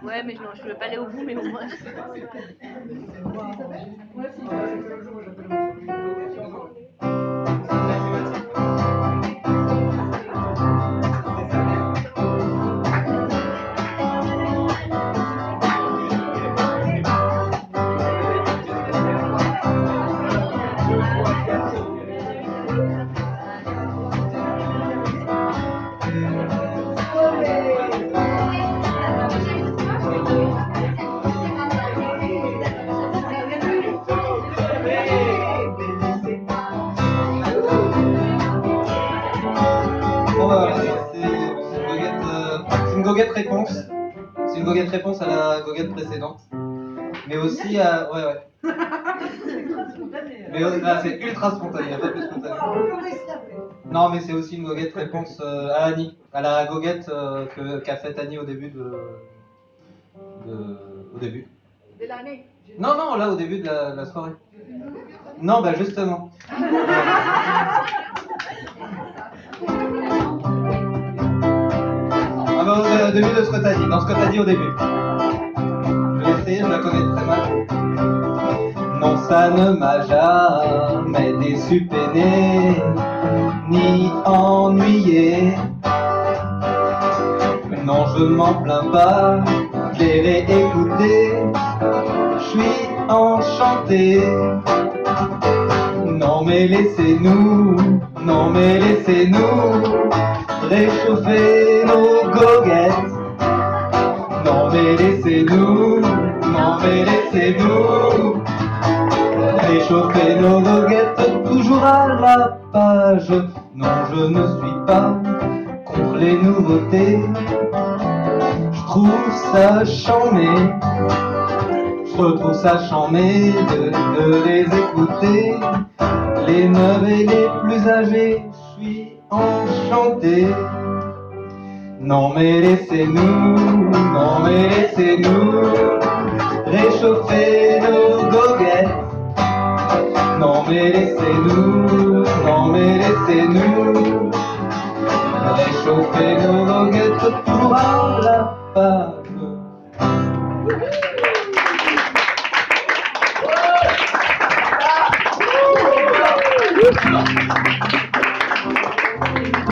Ouais, mais non, je ne veux pas aller au bout, mais au moins. Bon, bah, voilà, c'est une goguette réponse. C'est une goguette réponse à la goguette précédente. Mais aussi à. Ouais, ouais. Mais là, c'est ultra spontané, il n'y a pas plus spontané. Non, mais c'est aussi une goguette réponse à Annie. À la goguette qu'a faite Annie au début au début. De l'année. Non, non, là, au début de la soirée. Non, bah justement. Ah bah au début de ce que t'as dit, dans ce que t'as dit au début. Je vais essayer, je la connais très mal. Non, ça ne m'a jamais déçu, peiné, ni ennuyé. Non, je m'en plains pas, je l'ai réécouté, je suis enchanté. Non mais laissez-nous, non mais laissez-nous réchauffer nos goguettes. Non mais laissez-nous, non mais laissez-nous réchauffer nos goguettes. Toujours à la page, non je ne suis pas contre les nouveautés. Je trouve ça charmé, je retrouve ça charmé de les écouter. Les neuves et les plus âgés, je suis enchanté. Non mais laissez-nous, non mais laissez-nous réchauffer nos goguettes. Non mais laissez-nous, non mais laissez-nous réchauffer nos goguettes. Toujours